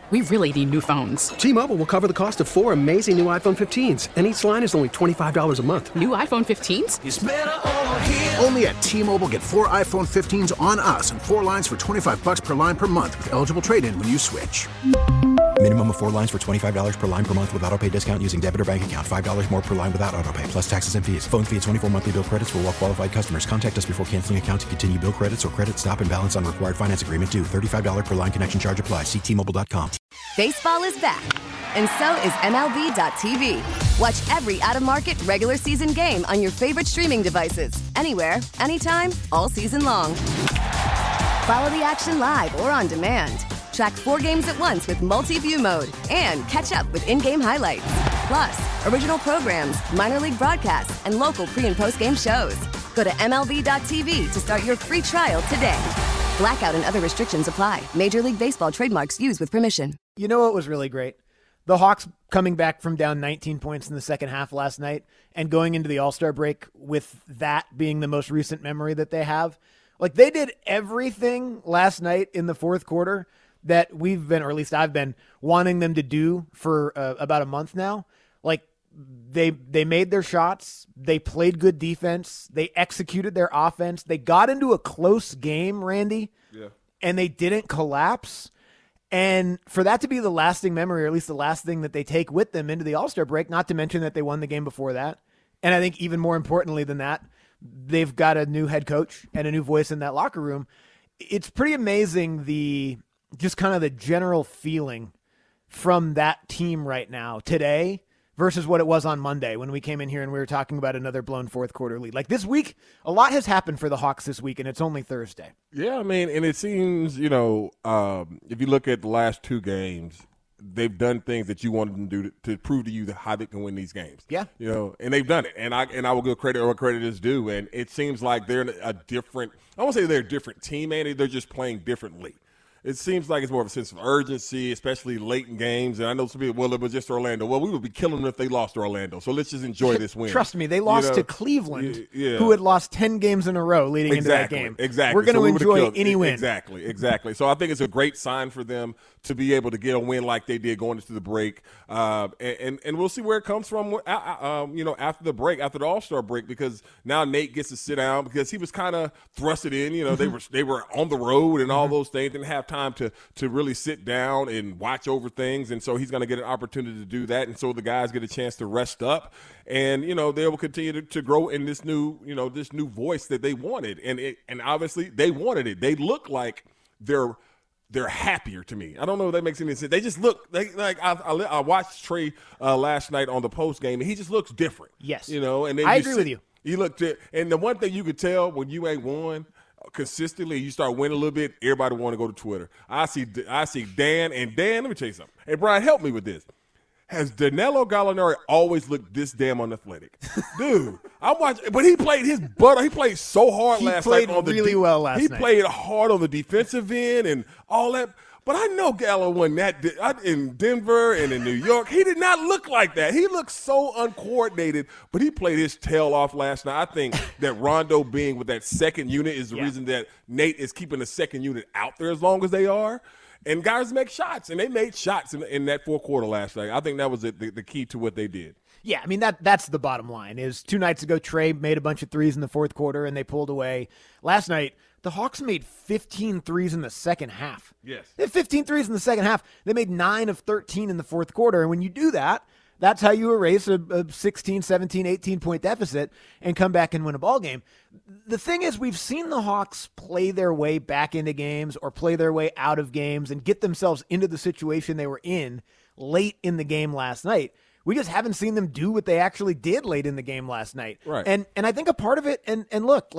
We really need new phones. T-Mobile will cover the cost of 4 amazing new iPhone 15s, and each line is only $25 a month. New iPhone 15s? It's better over here. Only at T-Mobile, get 4 iPhone 15s on us and 4 lines for $25 per line per month with eligible trade-in when you switch. Minimum of 4 lines for $25 per line per month with autopay discount using debit or bank account. $5 more per line without autopay, plus taxes and fees. Phone fee at 24 monthly bill credits for well-qualified customers. Contact us before canceling account to continue bill credits or credit stop and balance on required finance agreement due. $35 per line connection charge applies. See T-Mobile.com. Baseball is back, and so is MLB.tv. Watch every out-of-market regular season game on your favorite streaming devices, anywhere, anytime, all season long. Follow the action live or on demand. Track 4 games at once with multi-view mode and catch up with in-game highlights. Plus, original programs, minor league broadcasts, and local pre- and post-game shows. Go to MLB.tv to start your free trial today. Blackout and other restrictions apply. Major League Baseball trademarks used with permission. You know what was really great? The Hawks coming back from down 19 points in the second half last night and going into the All-Star break with that being the most recent memory that they have. Like, they did everything last night in the fourth quarter that we've been, or at least I've been, wanting them to do for about a month now. Like, they made their shots. They played good defense. They executed their offense. They got into a close game, Randy, and they didn't collapse. And for that to be the lasting memory, or at least the last thing that they take with them into the All-Star break, not to mention that they won the game before that. And I think even more importantly than that, they've got a new head coach and a new voice in that locker room. It's pretty amazing just kind of the general feeling from that team right now today versus what it was on Monday when we came in here and we were talking about another blown fourth quarter lead. Like this week, a lot has happened for the Hawks this week, and it's only Thursday. Yeah, I mean, and it seems, if you look at the last 2 games, they've done things that you wanted them to do to prove to you how they can win these games. Yeah. And they've done it. And I will give credit where credit is due. And it seems like they're a different – I won't say they're a different team, Andy. They're just playing differently. It seems like it's more of a sense of urgency, especially late in games. And I know some people, it was just Orlando. Well, we would be killing them if they lost to Orlando. So let's just enjoy this win. Trust me, they lost to Cleveland, who had lost 10 games in a row leading into that game. Exactly. We're going to enjoy any win. Exactly. So I think it's a great sign for them to be able to get a win like they did going into the break. And we'll see where it comes from, after the break, after the All-Star break, because now Nate gets to sit down because he was kind of thrusted in. They were on the road and all those things, didn't have time to really sit down and watch over things. And so he's going to get an opportunity to do that. And so the guys get a chance to rest up. And, they will continue to grow in this new voice that they wanted. And obviously they wanted it. They look like they're happier to me. I don't know if that makes any sense. They just look like I watched Trey last night on the post game, and he just looks different. Yes, and then I agree with you. He looked at, and the one thing you could tell when you ain't won consistently, you start winning a little bit. Everybody want to go to Twitter. I see Dan, and Dan. Let me tell you something. Hey, Brian, help me with this. Has Danilo Gallinari always looked this damn unathletic? Dude, I'm watching, but he played his butt. He played so hard last night. He played really well last night. He played hard on the defensive end and all that. But I know Gallo won that in Denver and in New York. He did not look like that. He looked so uncoordinated, but he played his tail off last night. I think that Rondo being with that second unit is the reason that Nate is keeping the second unit out there as long as they are. And guys make shots, and they made shots in that fourth quarter last night. I think that was the key to what they did. Yeah, I mean, that's the bottom line is 2 nights ago, Trey made a bunch of threes in the fourth quarter, and they pulled away. Last night, the Hawks made 15 threes in the second half. Yes. They had 15 threes in the second half. They made 9 of 13 in the fourth quarter, and when you do that, that's how you erase a 16, 17, 18-point deficit and come back and win a ball game. The thing is, we've seen the Hawks play their way back into games or play their way out of games and get themselves into the situation they were in late in the game last night. We just haven't seen them do what they actually did late in the game last night. Right. And I think a part of it, and look,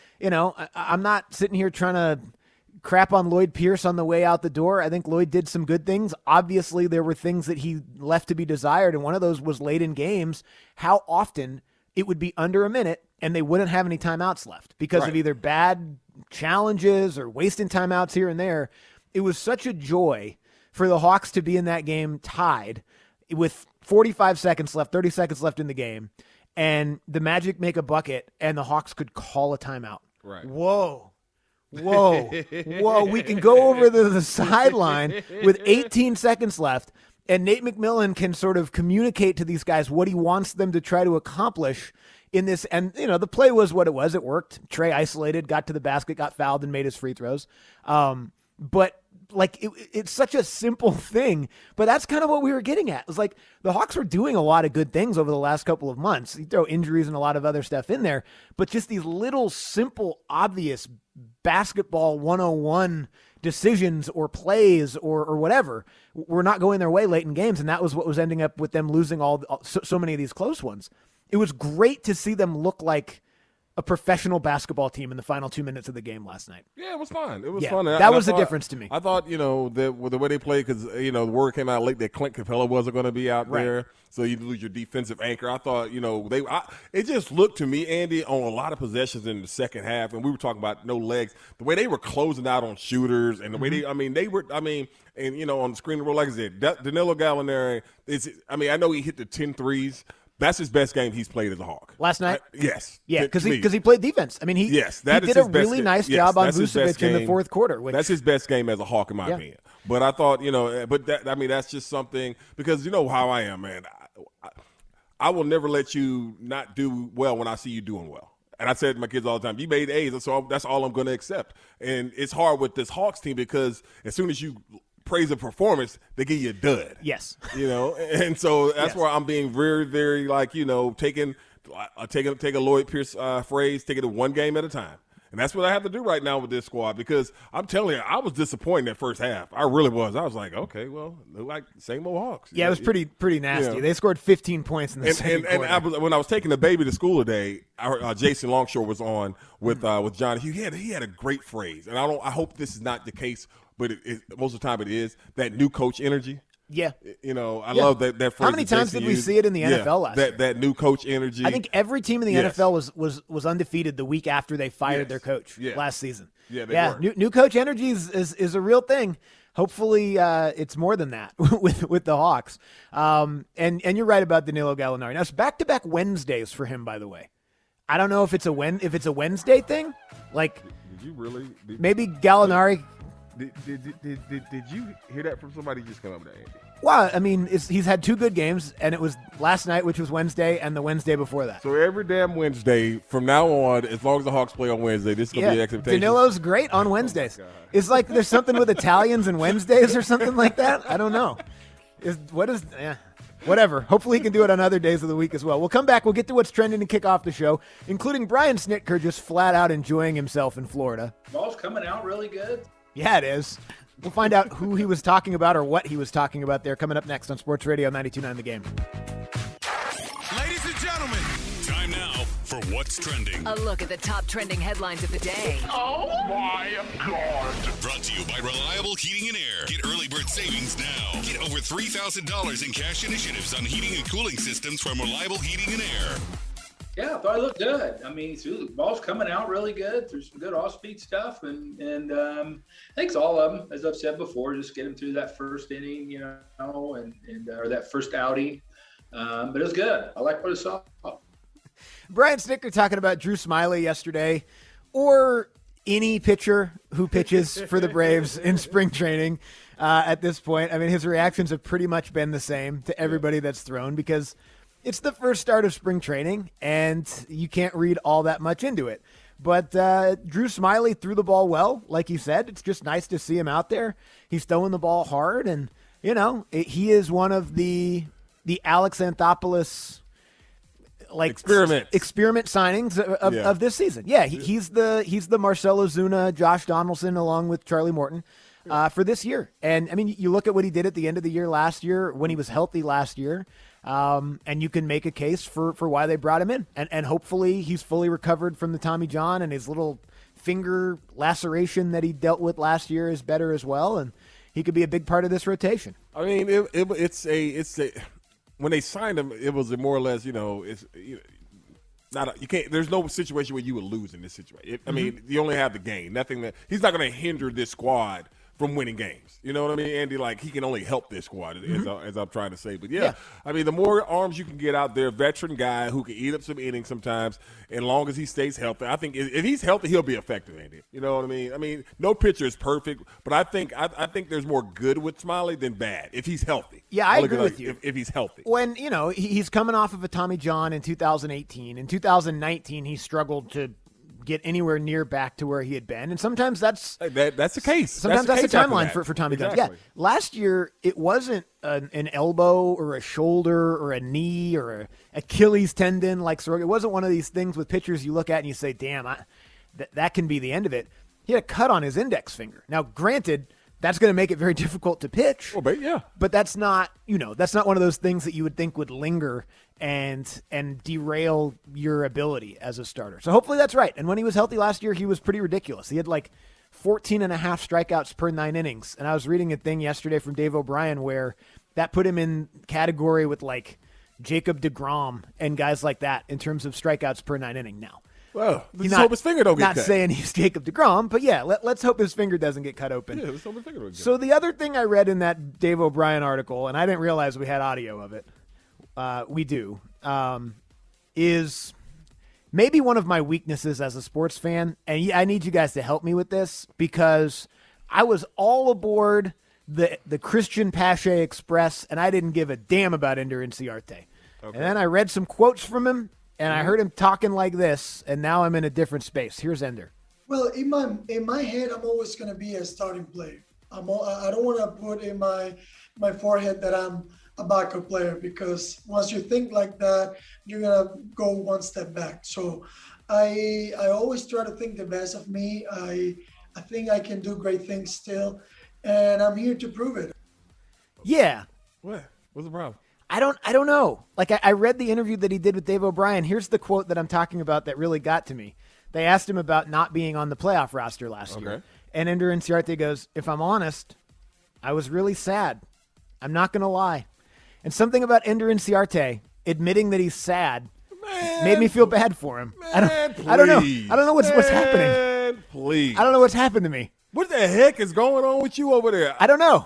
I'm not sitting here trying to crap on Lloyd Pierce on the way out the door. I think Lloyd did some good things. Obviously, there were things that he left to be desired, and one of those was late in games, how often it would be under a minute and they wouldn't have any timeouts left because of either bad challenges or wasting timeouts here and there. It was such a joy for the Hawks to be in that game tied with 45 seconds left, 30 seconds left in the game, and the Magic make a bucket and the Hawks could call a timeout. Right. Whoa. Whoa. We can go over the sideline with 18 seconds left, and Nate McMillan can sort of communicate to these guys what he wants them to try to accomplish in this. And, the play was what it was. It worked. Trey isolated, got to the basket, got fouled, and made his free throws. But it's such a simple thing, but that's kind of what we were getting at. It was like the Hawks were doing a lot of good things over the last couple of months. You throw injuries and a lot of other stuff in there, but just these little simple, obvious basketball 101 decisions or plays or whatever were not going their way late in games. And that was what was ending up with them losing so many of these close ones. It was great to see them look like a professional basketball team in the final 2 minutes of the game last night. Yeah, it was fun. It was fun. That was the difference to me. I thought, the way they played, because, the word came out late that Clint Capella wasn't going to be out there, so you lose your defensive anchor. I thought, it just looked to me, Andy, on a lot of possessions in the second half, and we were talking about no legs, the way they were closing out on shooters and the way and, on the screen, like I said, Danilo Gallinari, I know he hit the 10 threes. That's his best game he's played as a Hawk. Last night? Yes. Yeah, because he played defense. He did a really nice job on Vucevic in the fourth quarter. That's his best game as a Hawk, in my opinion. But I thought, that's just something, because you know how I am, man. I will never let you not do well when I see you doing well. And I said to my kids all the time, you made A's, so that's all I'm going to accept. And it's hard with this Hawks team, because as soon as you praise a performance, they give you a dud. Yes. And so that's where I'm being very, very taking a Lloyd Pierce phrase, take it one game at a time. And that's what I have to do right now with this squad, because I'm telling you, I was disappointed in that first half. I really was. I was like, okay, well, like same old Hawks. Yeah, it was pretty nasty. They scored 15 points in the second quarter. And when I was taking the baby to school today, Jason Longshore was on with John. He had a great phrase, and I hope this is not the case, but most of the time it is, that new coach energy. Yeah. I love that phrase. How many times did we see it in the NFL last year? That new coach energy. I think every team in the NFL was undefeated the week after they fired their coach last season. Yeah, they were. New coach energy is a real thing. Hopefully it's more than that with the Hawks. And you're right about Danilo Gallinari. Now, it's back-to-back Wednesdays for him, by the way. I don't know if it's a Wednesday thing. Like, did you really? Maybe Gallinari. Did you hear that from somebody who just came up with that, Andy? Well, he's had two good games, and it was last night, which was Wednesday, and the Wednesday before that. So every damn Wednesday from now on, as long as the Hawks play on Wednesday, this is going to be an expectation. Danilo's great on Wednesdays. It's like there's something with Italians and Wednesdays or something like that. I don't know. Whatever. Hopefully he can do it on other days of the week as well. We'll come back. We'll get to what's trending to kick off the show, including Brian Snitker just flat out enjoying himself in Florida. Ball's coming out really good. Yeah, it is. We'll find out who he was talking about or what he was talking about there coming up next on Sports Radio 92.9 The Game. Ladies and gentlemen, time now for What's Trending. A look at the top trending headlines of the day. Oh, my God. Brought to you by Reliable Heating and Air. Get early bird savings now. Get over $3,000 in cash initiatives on heating and cooling systems from Reliable Heating and Air. Yeah, I thought it looked good. The ball's coming out really good. There's some good off-speed stuff, and I think it's all of them, as I've said before, just get them through that first inning, or that first outing. But it was good. I like what I saw. Brian Snitker talking about Drew Smiley yesterday, or any pitcher who pitches for the Braves in spring training at this point. His reactions have pretty much been the same to everybody that's thrown, because it's the first start of spring training, and you can't read all that much into it. But Drew Smiley threw the ball well, like you said. It's just nice to see him out there. He's throwing the ball hard, and, he is one of the Alex Anthopoulos experiment signings of this season. Yeah, he's the Marcell Ozuna, Josh Donaldson, along with Charlie Morton for this year. And, you look at what he did at the end of the year last year when he was healthy last year. And you can make a case for why they brought him in. And hopefully he's fully recovered from the Tommy John, and his little finger laceration that he dealt with last year is better as well. And he could be a big part of this rotation. It's when they signed him, it was more or less, you can't. There's no situation where you would lose in this situation. You only have the gain. Nothing that he's not going to hinder this squad from winning games. You know what I mean, Andy? Like, he can only help this squad, as I'm trying to say. But, yeah, I mean, the more arms you can get out there, veteran guy who can eat up some innings sometimes, as long as he stays healthy. I think if he's healthy, he'll be effective, Andy. You know what I mean? I mean, no pitcher is perfect, but I think there's more good with Smiley than bad if he's healthy. Yeah, I agree with you. If he's healthy. When, he's coming off of a Tommy John in 2018. In 2019, he struggled to get anywhere near back to where he had been. And sometimes that's the case. Sometimes that's the timeline for Tommy John. Exactly. Yeah. Last year, it wasn't an elbow or a shoulder or a knee or a Achilles tendon like Soroka. It wasn't one of these things with pitchers you look at and you say, damn, that can be the end of it. He had a cut on his index finger. Now, granted, that's going to make it very difficult to pitch. But that's not, that's not one of those things that you would think would linger and derail your ability as a starter. So hopefully that's right. And when he was healthy last year, he was pretty ridiculous. He had like 14 and a half strikeouts per 9 innings. And I was reading a thing yesterday from Dave O'Brien where that put him in category with like Jacob deGrom and guys like that in terms of strikeouts per 9 inning now. Well, let's hope his finger don't get cut. Not saying he's Jacob deGrom, but yeah, let's hope his finger doesn't get cut open. Yeah, let's hope his finger don't get cut. So the other thing I read in that Dave O'Brien article, and I didn't realize we had audio of it, we do, is maybe one of my weaknesses as a sports fan, and I need you guys to help me with this because I was all aboard the Christian Pache Express, and I didn't give a damn about Ender Inciarte. Okay. And then I read some quotes from him, and I heard him talking like this, and now I'm in a different space. Here's Ender. Well, in my head, I'm always going to be a starting player. I don't want to put in my forehead that I'm a backup player because once you think like that, you're going to go one step back. So I always try to think the best of me. I think I can do great things still, and I'm here to prove it. Yeah. What? What's the problem? I don't know. Like I read the interview that he did with Dave O'Brien. Here's the quote that I'm talking about that really got to me. They asked him about not being on the playoff roster last year. And Ender Inciarte goes, if I'm honest, I was really sad. I'm not going to lie. And something about Ender Inciarte admitting that he's sad made me feel bad for him. I don't know. I don't know what's happening. Please. I don't know what's happened to me. What the heck is going on with you over there? I don't know.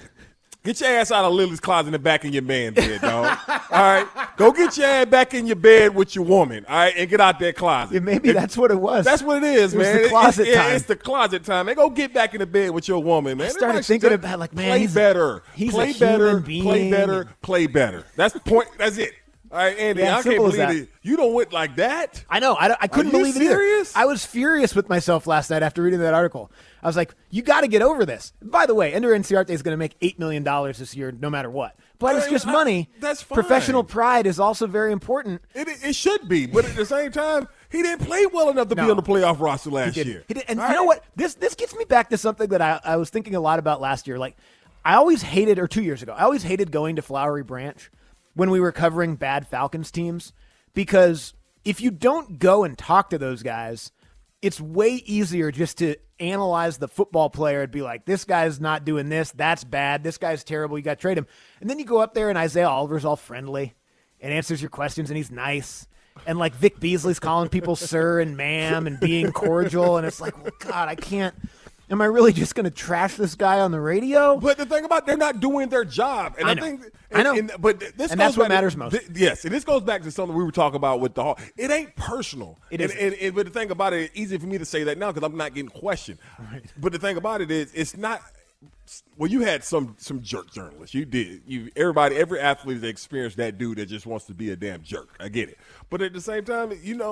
Get your ass out of Lily's closet and back in your man bed, dog. All right? Go get your ass back in your bed with your woman, all right? And get out that closet. Yeah, maybe that's what it was. That's what it is, man. It was the closet time. Yeah, it's the closet time. Man, go get back in the bed with your woman, man. I started thinking about, like, man, play better. He's play a better, human being. play better, play better. That's the point. That's it. All right, Andy, Yeah, I can't simple as believe that. it. You don't went like that. I know. I couldn't Are you believe it either. serious? I was furious with myself last night after reading that article. I was like, you got to get over this. By the way, Ender Inciarte is going to make $8 million this year no matter what. But it's just money. That's fine. Professional pride is also very important. It should be, but at the same time, he didn't play well enough to be on the playoff roster last year. He did. And you know what? This gets me back to something that I was thinking a lot about last year. Like, I always hated, or 2 years ago, I always hated going to Flowery Branch when we were covering bad Falcons teams, because if you don't go and talk to those guys, it's way easier just to analyze the football player and be like, this guy's not doing this, that's bad, this guy's terrible, you got to trade him. And then you go up there and Isaiah Oliver's all friendly and answers your questions and he's nice. And like Vic Beasley's calling people sir and ma'am and being cordial. And it's like, well, God, I can't. Am I really just going to trash this guy on the radio? But the thing about they're not doing their job. And I know. But this and goes that's what back matters most. Yes, and this goes back to something we were talking about with the Hawk. It ain't personal. It isn't. But the thing about it, it's easy for me to say that now because I'm not getting questioned. Right. But the thing about it is, it's not. Well, you had some jerk journalists. You did. Every athlete has experienced that dude that just wants to be a damn jerk. I get it. But at the same time,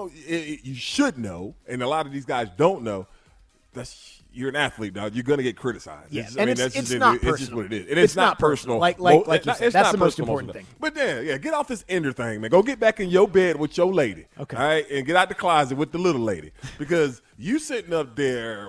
you should know, and a lot of these guys don't know. You're an athlete, dog. You're going to get criticized. Yeah, it's not personal. It's just what it is. And it's not personal. Like you said, that's the most important thing. But yeah, get off this Ender thing, man. Go get back in your bed with your lady. Okay. All right? And get out the closet with the little lady. Because you sitting up there,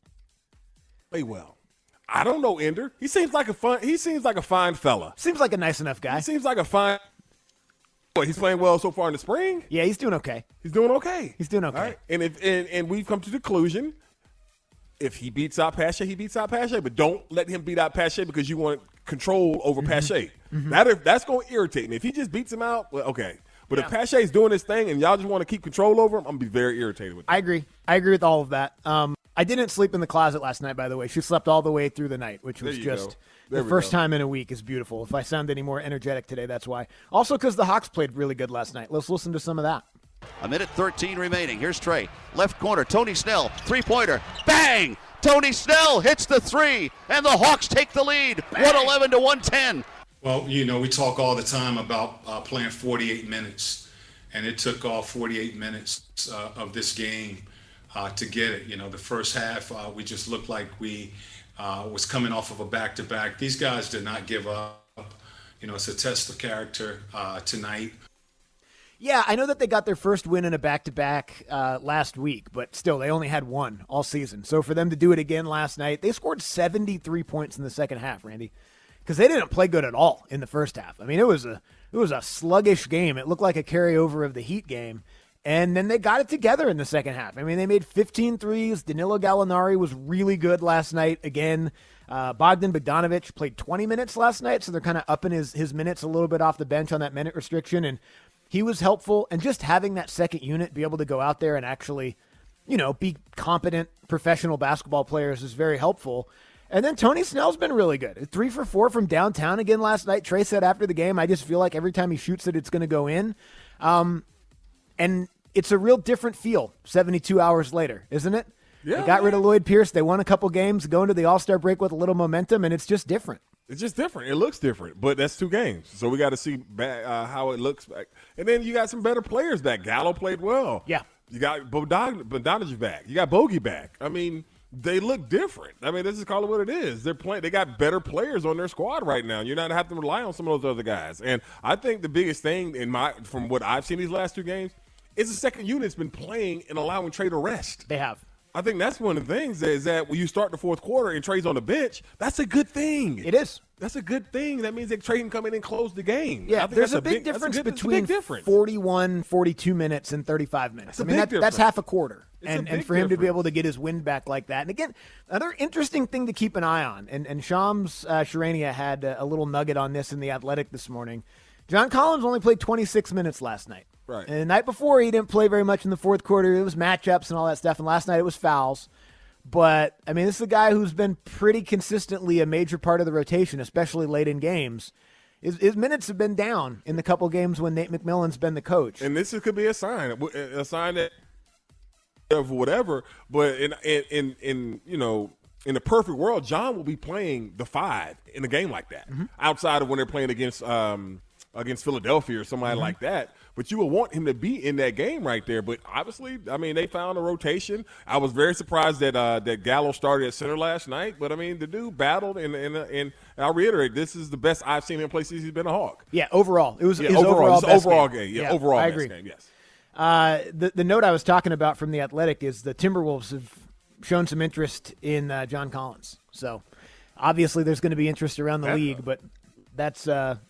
play well. I don't know Ender. He seems like a fine fella. Seems like a nice enough guy. He seems like a fine. What, he's playing well so far in the spring? Yeah, he's doing okay. He's doing okay. All right? And we've come to the conclusion. If he beats out Pache, he beats out Pache. But don't let him beat out Pache because you want control over Pache. That's going to irritate me. If he just beats him out, well, okay. But if Pache's doing his thing and y'all just want to keep control over him, I'm going to be very irritated with that. I agree. I agree with all of that. I didn't sleep in the closet last night, by the way. She slept all the way through the night, which was just the first time in a week is beautiful. If I sound any more energetic today, that's why. Also because the Hawks played really good last night. Let's listen to some of that. A minute 13 remaining. Here's Trey. Left corner, Tony Snell. Three-pointer. Bang! Tony Snell hits the three, and the Hawks take the lead, 111 to 110. Well, we talk all the time about playing 48 minutes, and it took all 48 minutes of this game to get it. The first half, we just looked like we was coming off of a back-to-back. These guys did not give up. It's a test of character tonight. Yeah, I know that they got their first win in a back-to-back last week, but still, they only had one all season. So for them to do it again last night, they scored 73 points in the second half, Randy, because they didn't play good at all in the first half. I mean, it was a sluggish game. It looked like a carryover of the Heat game, and then they got it together in the second half. I mean, they made 15 threes. Danilo Gallinari was really good last night again. Bogdan Bogdanovic played 20 minutes last night, so they're kind of upping his minutes a little bit off the bench on that minute restriction, and he was helpful. And just having that second unit be able to go out there and actually, be competent professional basketball players is very helpful. And then Tony Snell's been really good. 3 for 4 from downtown again last night. Trey said after the game, I just feel like every time he shoots it, it's going to go in. And it's a real different feel 72 hours later, isn't it? Yeah, they got rid of Lloyd Pierce. They won a couple games, go into the All-Star break with a little momentum, and it's just different. It's just different. It looks different, but that's 2 games. So we got to see how it looks back. And then you got some better players back. Gallo played well. Yeah. You got Bogdanovic back. You got Bogey back. I mean, they look different. I mean, this is call it what it is. They're playing. They got better players on their squad right now. You're not having to rely on some of those other guys. And I think the biggest thing from what I've seen these last 2 games is the second unit's been playing and allowing Trey to rest. They have. I think that's one of the things is that when you start the fourth quarter and Trey's on the bench, that's a good thing. It is. That's a good thing. That means that Trey can come in and close the game. Yeah, there's a big difference between 41, 42 minutes and 35 minutes. That's half a quarter. And for him to be able to get his wind back like that. And again, another interesting thing to keep an eye on, and Shams Charania had a little nugget on this in The Athletic this morning. John Collins only played 26 minutes last night. Right. And the night before, he didn't play very much in the fourth quarter. It was matchups and all that stuff. And last night it was fouls. But, I mean, this is a guy who's been pretty consistently a major part of the rotation, especially late in games. His minutes have been down in the couple games when Nate McMillan's been the coach. And this could be a sign that of whatever. But in the perfect world, John will be playing the 5 in a game like that, outside of when they're playing against Philadelphia or somebody like that. But you will want him to be in that game right there. But obviously, I mean, they found a rotation. I was very surprised that Gallo started at center last night. But, I mean, the dude battled, and I'll reiterate, this is the best I've seen him play since he's been a Hawk. Yeah, overall. It was his overall game. Yeah, overall I agree. Game, yes. The note I was talking about from The Athletic is the Timberwolves have shown some interest in John Collins. So, obviously, there's going to be interest around the league, but that's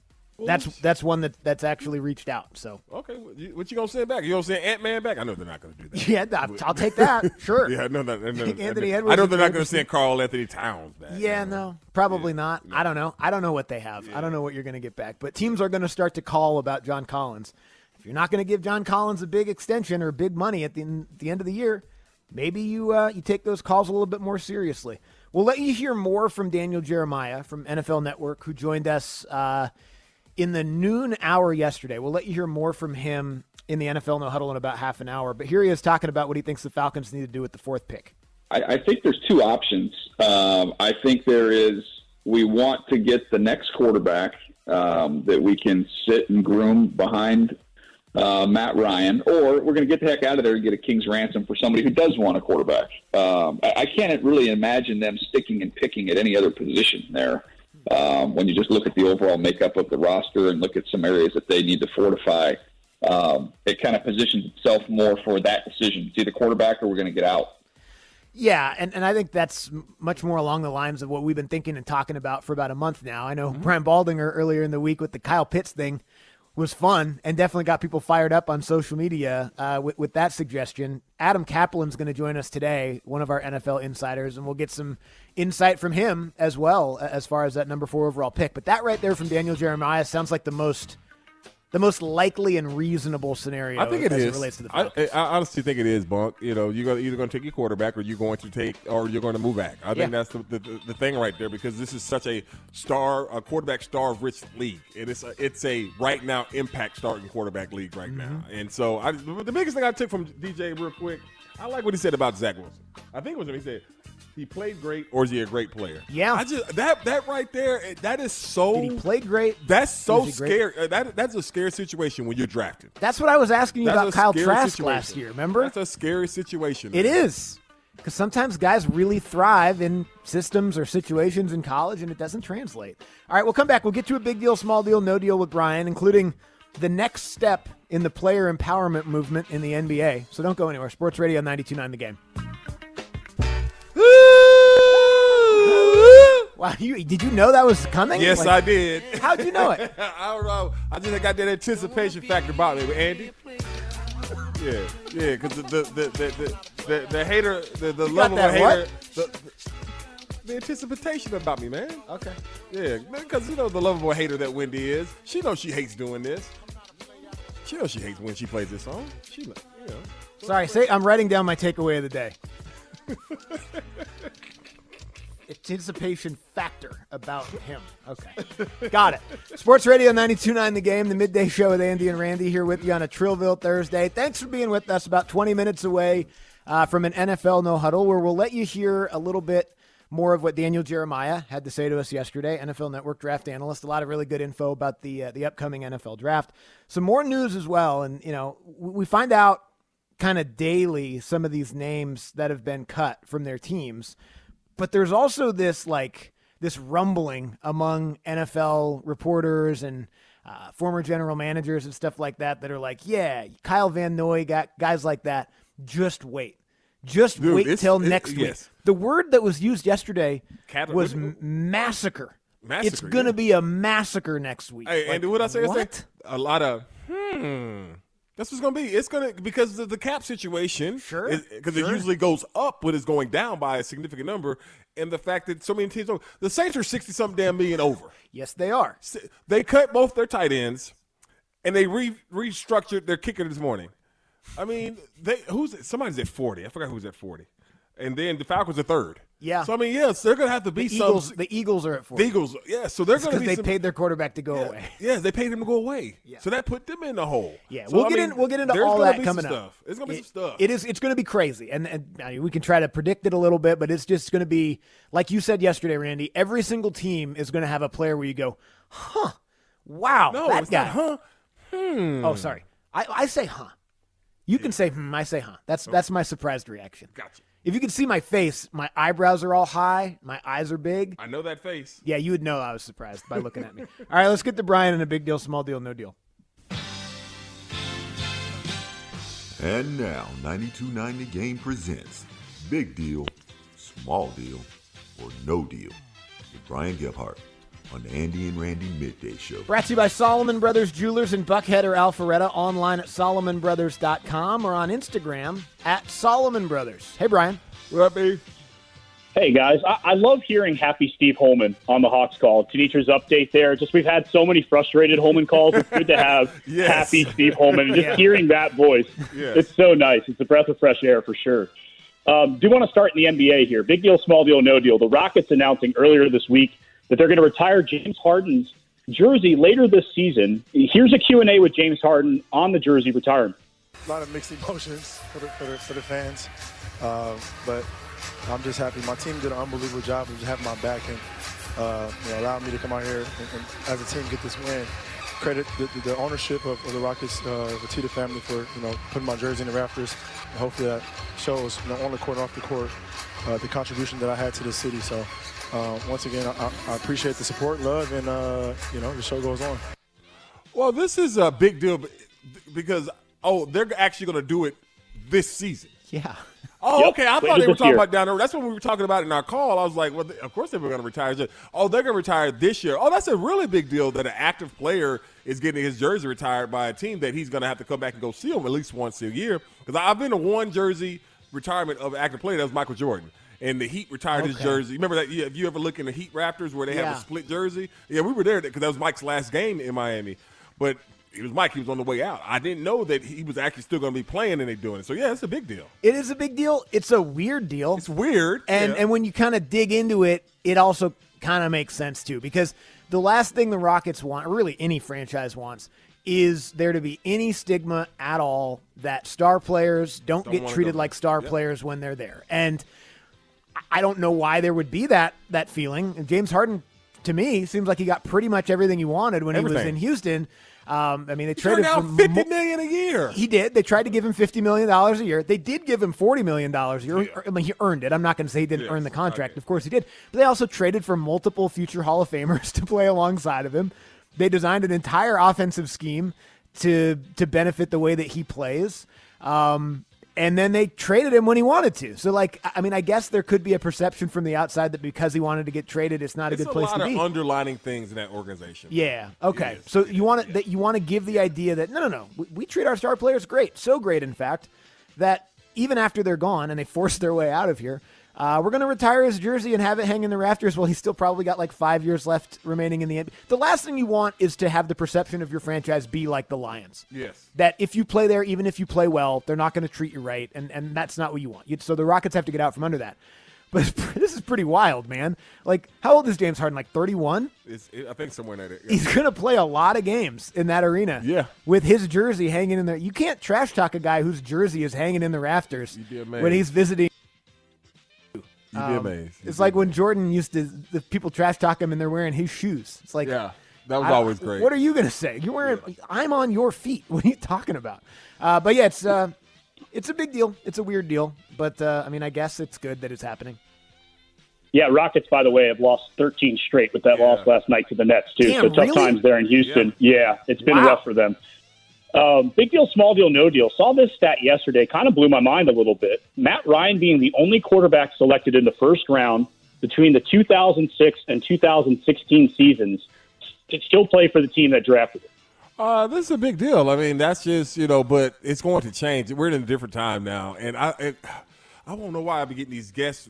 one that's actually reached out. So okay, what you gonna send back? You gonna send Ant-Man back? I know they're not gonna do that. Yeah, I'll take that. Sure. Yeah, no. Anthony Edwards. I know they're not gonna send Karl Anthony Towns back. Yeah, no, probably not. No. I don't know. I don't know what they have. Yeah. I don't know what you're gonna get back. But teams are gonna start to call about John Collins. If you're not gonna give John Collins a big extension or big money at the end of the year, maybe you take those calls a little bit more seriously. We'll let you hear more from Daniel Jeremiah from NFL Network, who joined us in the noon hour yesterday. We'll let you hear more from him in the NFL No Huddle in about half an hour. But here he is talking about what he thinks the Falcons need to do with the 4th pick. I think there's 2 options. I think we want to get the next quarterback that we can sit and groom behind Matt Ryan, or we're going to get the heck out of there and get a king's ransom for somebody who does want a quarterback. I can't really imagine them sticking and picking at any other position there. When you just look at the overall makeup of the roster and look at some areas that they need to fortify, it kind of positions itself more for that decision. It's either quarterback or we're going to get out. Yeah, and I think that's much more along the lines of what we've been thinking and talking about for about a month now. I know Brian Baldinger earlier in the week with the Kyle Pitts thing was fun and definitely got people fired up on social media with that suggestion. Adam Kaplan's going to join us today, one of our NFL insiders, and we'll get some insight from him as well as far as that number 4 overall pick. But that right there from Daniel Jeremiah sounds like the most the most likely and reasonable scenario. I think it as is. It relates to the Falcons. I honestly think it is, Bunk. You're either going to take your quarterback or you're going to move back. I think that's the thing right there, because this is such a quarterback star-rich league. It's a right now impact starting quarterback league right now. And so the biggest thing I took from DJ real quick, I like what he said about Zach Wilson. I think it was when he said, he played great, or is he a great player? Yeah. That right there, that is so. Did he play great? That's so scary. That's a scary situation when you're drafted. That's what I was asking you about Kyle Trask last year, remember? That's a scary situation. It is. Because sometimes guys really thrive in systems or situations in college, and it doesn't translate. All right, we'll come back. We'll get to a big deal, small deal, no deal with Brian, including the next step in the player empowerment movement in the NBA. So don't go anywhere. Sports Radio 92.9 The Game. Wow, did you know that was coming? Yes, I did. How'd you know it? I don't know. I just got that anticipation factor about me, Andy. Yeah, because the hater, the lovable hater, the anticipation about me, man. Okay. Yeah, because the lovable hater that Wendy is, she knows she hates doing this. She knows she hates when she plays this song. Sorry, I'm writing down my takeaway of the day. Anticipation factor about him. Okay. Got it. Sports Radio 92.9 The Game, the midday show with Andy and Randy here with you on a Trillville Thursday. Thanks for being with us, about 20 minutes away from an NFL No Huddle, where we'll let you hear a little bit more of what Daniel Jeremiah had to say to us yesterday, NFL Network draft analyst. A lot of really good info about the upcoming NFL draft. Some more news as well, and we find out kind of daily some of these names that have been cut from their teams. But there's also this rumbling among NFL reporters and former general managers and stuff like that are like, yeah, Kyle Van Noy, guys like that, just wait. Wait till next week. Yes. The word that was used yesterday was massacre. It's going to be a massacre next week. Hey, Andy, what I say? What? A lot of, That's what it's going to be. It's going to, because of the cap situation. Sure. Because it usually goes up when it's going down by a significant number. And the fact that so many teams don't. The Saints are 60-something damn million over. Yes, they are. They cut both their tight ends, and they restructured their kicker this morning. I mean, somebody's at 40. I forgot who's at 40. And then the Falcons are third. Yeah. So, I mean, yes, they're going to have to be The Eagles are at 40. The Eagles, yeah. So they're going to be because they paid their quarterback to go away. Yes, they paid him to go away. Yeah. So that put them in the hole. Yeah, so, we'll get into all that coming up. There's going to be some stuff. It's going to be crazy. And I mean, we can try to predict it a little bit, but it's just going to be, like you said yesterday, Randy, every single team is going to have a player where you go, huh, wow, no, that it's guy. Not, huh? Oh, sorry. I say, huh. You can say, I say, huh. That's my surprised reaction. Gotcha. If you could see my face, my eyebrows are all high, my eyes are big. I know that face. Yeah, you would know I was surprised by looking at me. All right, let's get to Brian and a big deal, small deal, no deal. And now, 92.9 The Game presents Big Deal, Small Deal, or No Deal with Brian Gebhardt on the Andy and Randy Midday Show. Brought to you by Solomon Brothers Jewelers in Buckhead or Alpharetta, online at SolomonBrothers.com or on Instagram at Solomon Brothers. Hey, Brian. What up, B? Hey, guys. I love hearing Happy Steve Holman on the Hawks call. Tanitra's update there. Just we've had so many frustrated Holman calls. It's good to have Happy Steve Holman. And just hearing that voice, it's so nice. It's a breath of fresh air for sure. Do want to start in the NBA here. Big deal, small deal, no deal. The Rockets announcing earlier this week that they're going to retire James Harden's jersey later this season. Here's a Q&A with James Harden on the jersey retirement. A lot of mixed emotions for the fans, but I'm just happy. My team did an unbelievable job of just having my back and allowing me to come out here and as a team get this win. Credit the ownership of the Rockets, the Tita family for putting my jersey in the rafters. And hopefully that shows on the court and off the court the contribution that I had to the city. So. Once again, I appreciate the support, love, and, the show goes on. Well, this is a big deal because, they're actually going to do it this season. Yeah. Oh, okay. I thought they were talking about down there. That's what we were talking about in our call. I was like, well, of course they were going to retire. Oh, they're going to retire this year. Oh, that's a really big deal that an active player is getting his jersey retired by a team that he's going to have to come back and go see him at least once a year. Because I've been to one jersey retirement of an active player. That was Michael Jordan. And the Heat retired his jersey. Remember that? Yeah, if you ever look in the Heat Raptors where they have a split jersey? Yeah, we were there because that was Mike's last game in Miami. But he was Mike. He was on the way out. I didn't know that he was actually still going to be playing and they're doing it. So, yeah, it's a big deal. It is a big deal. It's a weird deal. It's weird. And when you kind of dig into it, it also kind of makes sense, too, because the last thing the Rockets want, or really any franchise wants, is there to be any stigma at all that star players don't get treated like star players when they're there. And I don't know why there would be that feeling. And James Harden, to me, seems like he got pretty much everything he wanted when he was in Houston. I mean, they traded for $50 million a year. He did. They tried to give him $50 million a year. They did give him $40 million a year. Yeah. I mean, he earned it. I'm not going to say he didn't earn the contract. Of course he did. But they also traded for multiple future Hall of Famers to play alongside of him. They designed an entire offensive scheme to benefit the way that he plays. And then they traded him when he wanted to. So, like, I mean, I guess there could be a perception from the outside that because he wanted to get traded, it's not a good place to be. There's a lot of underlining things in that organization. Yeah. Okay. So you want to give the idea that no, we treat our star players great, so great, in fact, that even after they're gone and they force their way out of here, we're going to retire his jersey and have it hang in the rafters while he's still probably got like 5 years left remaining in the NBA. The last thing you want is to have the perception of your franchise be like the Lions. Yes. That if you play there, even if you play well, they're not going to treat you right, and that's not what you want. So the Rockets have to get out from under that. But this is pretty wild, man. Like, how old is James Harden? Like 31? I think somewhere in that. Yeah. He's going to play a lot of games in that arena. Yeah. With his jersey hanging in there. You can't trash talk a guy whose jersey is hanging in the rafters when he's visiting. You'd be amazed. It's like when Jordan used to, the people trash talk him and they're wearing his shoes. It's like, yeah, that was always great. What are you going to say? You're wearing, I'm on your feet. What are you talking about? But yeah, it's a big deal. It's a weird deal. But I mean, I guess it's good that it's happening. Yeah, Rockets, by the way, have lost 13 straight with that loss last night to the Nets, too. Damn, so tough times there in Houston. Yeah, it's been rough for them. Big deal, small deal, no deal. Saw this stat yesterday. Kind of blew my mind a little bit. Matt Ryan being the only quarterback selected in the first round between the 2006 and 2016 seasons to still play for the team that drafted him. This is a big deal. I mean, that's just, but it's going to change. We're in a different time now. And I don't know why I've been getting these guests,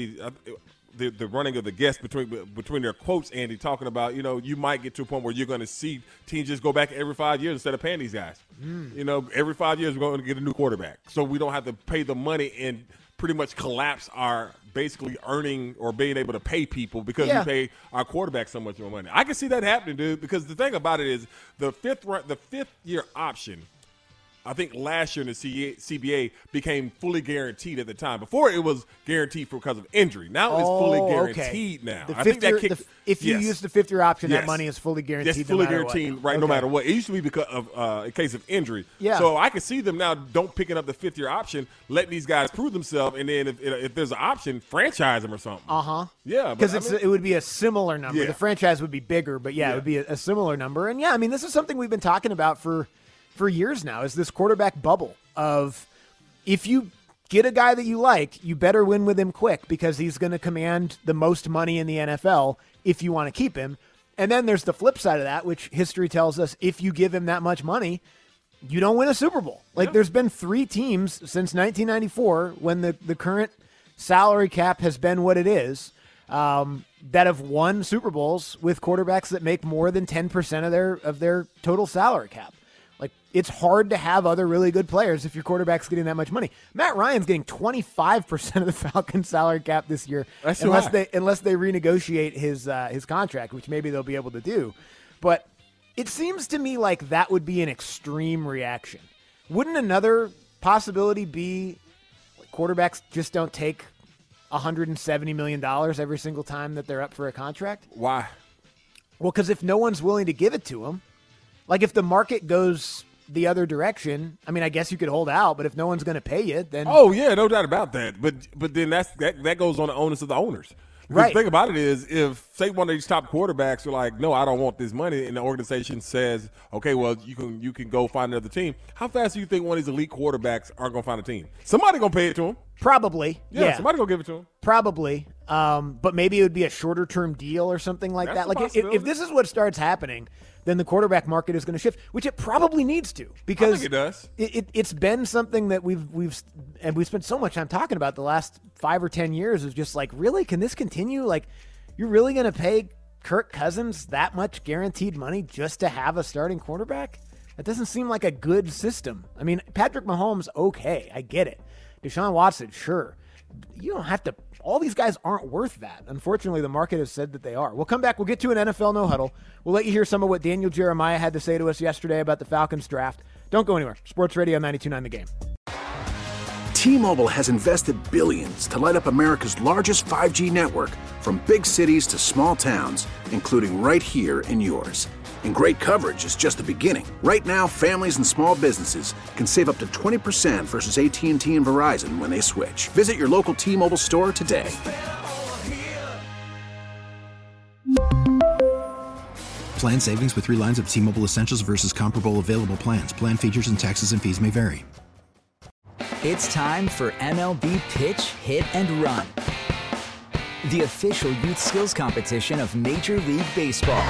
the running of the guests between their quotes, Andy, talking about, you might get to a point where you're going to see teams just go back every 5 years instead of paying these guys. Every 5 years we're going to get a new quarterback. So we don't have to pay the money and pretty much collapse our basically earning or being able to pay people because we pay our quarterback so much more money. I can see that happening, dude, because the thing about it is the fifth year option, I think last year in the CBA became fully guaranteed at the time. Before it was guaranteed because of injury. Now it's fully guaranteed now. If you use the fifth-year option, that money is fully guaranteed. That's fully guaranteed, right, no matter what. It used to be because of in case of injury. Yeah. So I can see them now don't picking up the fifth-year option, letting these guys prove themselves, and then if there's an option, franchise them or something. Yeah. Because it would be a similar number. Yeah. The franchise would be bigger, but it would be a similar number. And, I mean, this is something we've been talking about for years now, is this quarterback bubble of if you get a guy that you like, you better win with him quick because he's going to command the most money in the NFL if you want to keep him. And then there's the flip side of that, which history tells us if you give him that much money, you don't win a Super Bowl. Like there's been 3 teams since 1994 when the current salary cap has been what it is that have won Super Bowls with quarterbacks that make more than 10% of their total salary cap. Like, it's hard to have other really good players if your quarterback's getting that much money. Matt Ryan's getting 25% of the Falcons' salary cap this year, unless they renegotiate his contract, which maybe they'll be able to do. But it seems to me like that would be an extreme reaction. Wouldn't another possibility be quarterbacks just don't take $170 million every single time that they're up for a contract? Why? Well, because if no one's willing to give it to them, like if the market goes the other direction, I mean, I guess you could hold out, but if no one's going to pay you, then oh yeah, no doubt about that. But then that goes on the onus of the owners. Because the thing about it is, if say one of these top quarterbacks are like, no, I don't want this money, and the organization says, okay, well you can go find another team. How fast do you think one of these elite quarterbacks are going to find a team? Somebody going to pay it to him. Probably. Yeah. Somebody going to give it to him. Probably. But maybe it would be a shorter term deal or something like that. Like if this is what starts happening, then the quarterback market is going to shift, which it probably needs to, because I think it does. It's been something that we've spent so much time talking about the last 5 or 10 years. Is just like, really, can this continue? Like, you're really going to pay Kirk Cousins that much guaranteed money just to have a starting quarterback? That doesn't seem like a good system. I mean, Patrick Mahomes, okay, I get it. Deshaun Watson, sure. You don't have to. All these guys aren't worth that. Unfortunately, the market has said that they are. We'll come back. We'll get to an NFL No Huddle. We'll let you hear some of what Daniel Jeremiah had to say to us yesterday about the Falcons draft. Don't go anywhere. Sports Radio 92.9 The Game. T-Mobile has invested billions to light up America's largest 5G network, from big cities to small towns, including right here in yours. And great coverage is just the beginning. Right now, families and small businesses can save up to 20% versus AT&T and Verizon when they switch. Visit your local T-Mobile store today. Plan savings with 3 lines of T-Mobile Essentials versus comparable available plans. Plan features and taxes and fees may vary. It's time for MLB Pitch, Hit, and Run, the official youth skills competition of Major League Baseball.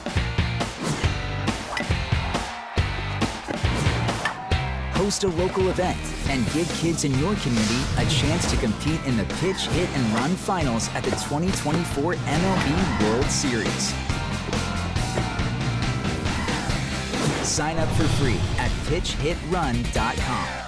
Host a local event and give kids in your community a chance to compete in the Pitch, Hit, and Run finals at the 2024 MLB World Series. Sign up for free at pitchhitrun.com.